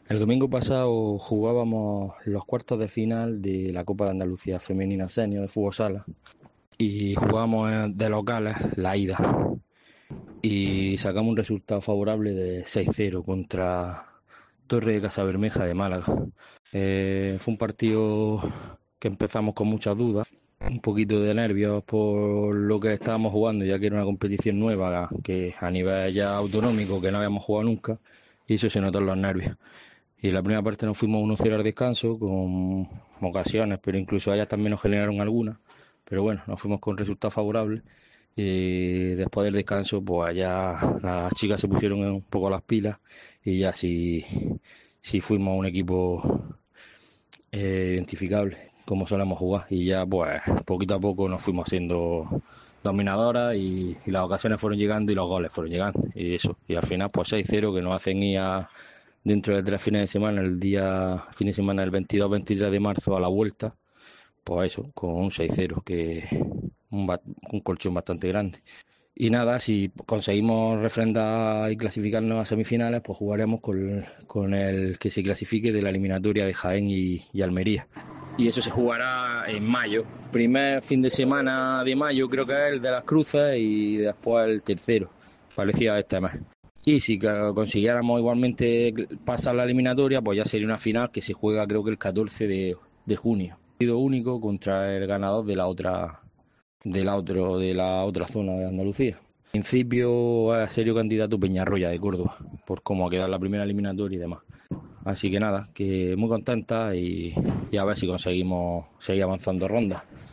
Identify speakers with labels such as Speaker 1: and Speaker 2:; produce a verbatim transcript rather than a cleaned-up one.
Speaker 1: El domingo pasado jugábamos los cuartos de final de la Copa de Andalucía Femenina Senior de Fútbol Sala y jugábamos eh, de locales la ida y sacamos un resultado favorable de seis cero contra Torre de Casabermeja de Málaga. Eh, fue un partido que empezamos con muchas dudas, un poquito de nervios por lo que estábamos jugando, ya que era una competición nueva que a nivel ya autonómico que no habíamos jugado nunca, y eso se notó en los nervios. Y en la primera parte nos fuimos uno cero al descanso, con ocasiones, pero incluso ellas también nos generaron algunas. Pero bueno, nos fuimos con resultados favorables. Y después del descanso, pues allá las chicas se pusieron un poco las pilas y ya sí, sí fuimos un equipo eh, identificable, como solemos jugar. Y ya, pues, poquito a poco nos fuimos haciendo dominadoras y, y las ocasiones fueron llegando y los goles fueron llegando. Y eso, y al final, pues seis cero que nos hacen ir a dentro de tres fines de semana, el día, fin de semana el veintidós veintitrés de marzo a la vuelta, pues eso, con un seis cero, que un, un colchón bastante grande. Y nada, si conseguimos refrendar y clasificarnos a semifinales, pues jugaremos con, con el que se clasifique de la eliminatoria de Jaén y, y Almería. Y eso se jugará en mayo. Primer fin de semana de mayo creo que es el de las Cruces y después el tercero, parecido a este mes. Y si consiguiéramos igualmente pasar la eliminatoria, pues ya sería una final que se juega creo que el catorce de, de junio. Partido único contra el ganador de la otra de la otro de la otra zona de Andalucía. En principio es serio candidato Peñarroya de Córdoba, por cómo ha quedado la primera eliminatoria y demás. Así que nada, que muy contenta y, y a ver si conseguimos seguir avanzando rondas.